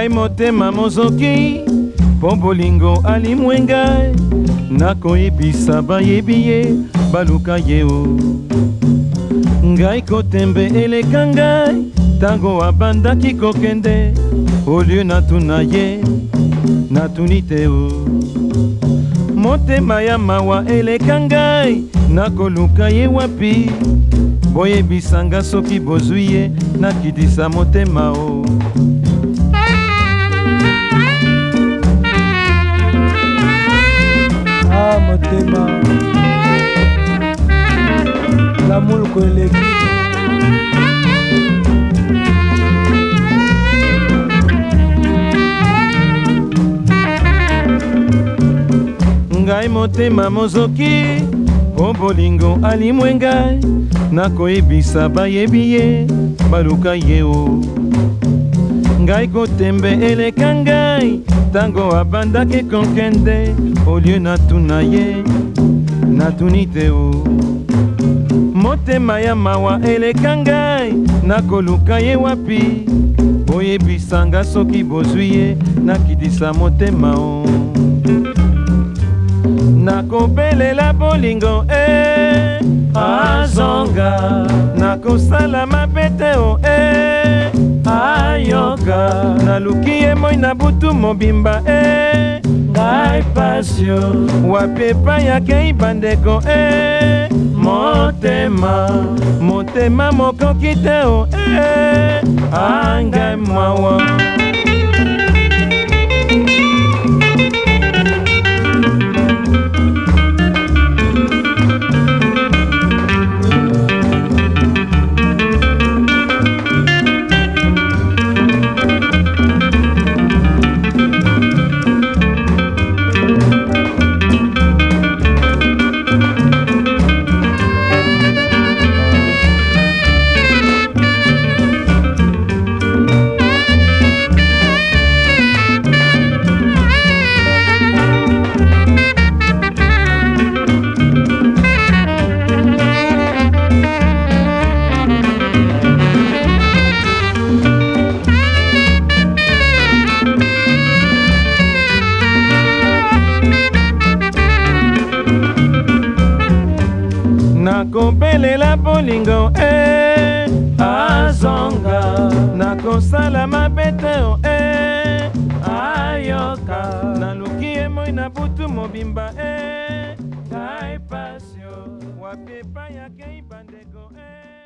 ngai motema mozoki mpo bolingo alimwengai nakoyebisa bayebi ye baluka ye o ngai kotembe eleka ngai ntango abandaki kokende olie natuna ye natuni te o motema ya mawa eleka ngai nakoluka ye wapi boyebisanga soki bozwi ye nakitisa motema o motema l'amour koleki ngai motema mozoki mpo bolingo alimwe ngai nakoyebisa bayebi ye baluka ye o ngai kotembe eleka ngai ntango abandaki kokende olie natuna ye natuni te o motema ya mawa eleka ngai nakoluka ye wapi boyebisanga soki bozwi ye nakitisa motema o nakobelela bolingo azonga nakosala mabe te o ayoka naluki ye moi na butu mobimba ngai pasio wapi epai akei bandeko motema mokoki te o angai mwawa nakobelela bolingo azonga nakosala mabe te o ayoka naluki ye moi na butu mobimba ngai pasio wapi epai akei bandeko